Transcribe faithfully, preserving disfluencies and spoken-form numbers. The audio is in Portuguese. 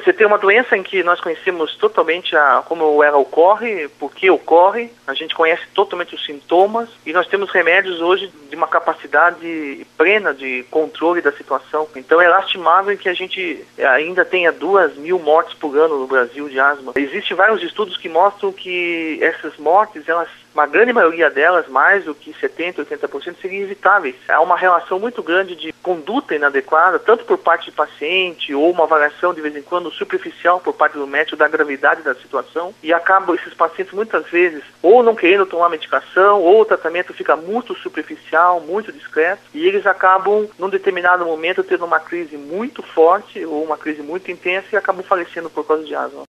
Você tem uma doença em que nós conhecemos totalmente a, como ela ocorre, por que ocorre, a gente conhece totalmente os sintomas e nós temos remédios hoje de uma capacidade plena de controle da situação. Então é lastimável que a gente ainda tenha duas mil mortes por ano no Brasil de asma. Existem vários estudos que mostram que essas mortes, elas, uma grande maioria delas, mais do que setenta, oitenta por cento, seriam evitáveis. Há uma relação muito grande de conduta inadequada, tanto por parte do paciente ou uma avaliação de vez em quando superficial por parte do médico da gravidade da situação, e acabam esses pacientes muitas vezes ou não querendo tomar medicação, ou o tratamento fica muito superficial, muito discreto, e eles acabam num determinado momento tendo uma crise muito forte ou uma crise muito intensa e acabam falecendo por causa de asma.